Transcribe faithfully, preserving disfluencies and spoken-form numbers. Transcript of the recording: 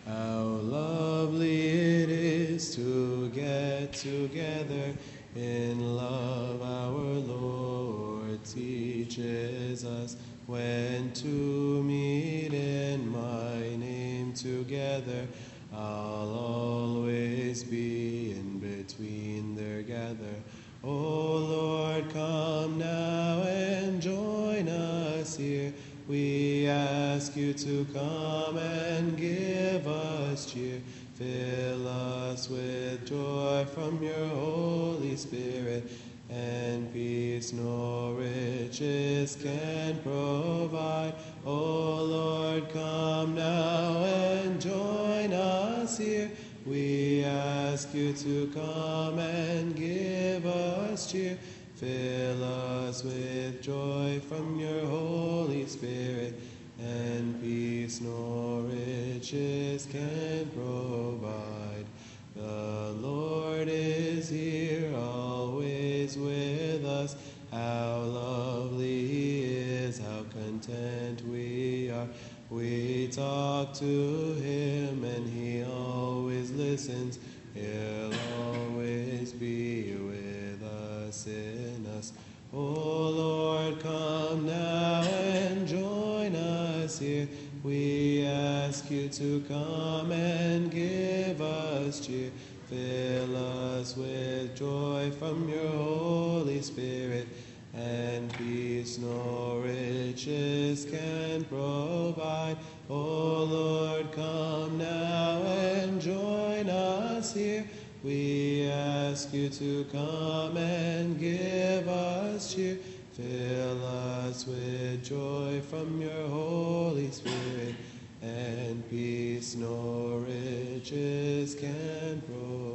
How lovely it is to get together in love. Our Lord teaches us when to meet in my name together. I'll always be in between their gather. O Lord, come now and join us here. We ask you to come and give us cheer. Fill us with joy from your Holy Spirit, and peace no riches can provide. O Lord, come now and join us here. We ask you to come and give us cheer. Fill us with joy from your Holy Spirit, and peace no riches can provide. The Lord is here, always with us. How lovely he is, how content we are. We talk to him, and he always listens. He'll always be with us in us. O Lord, come now and join us here. We ask you to come and give us cheer. Fill us with joy from your Holy Spirit, and peace no riches can provide. O Lord, come now and join us here. We ask you to come and give us cheer. Fill us with joy from your Holy Spirit, and peace no riches can provide.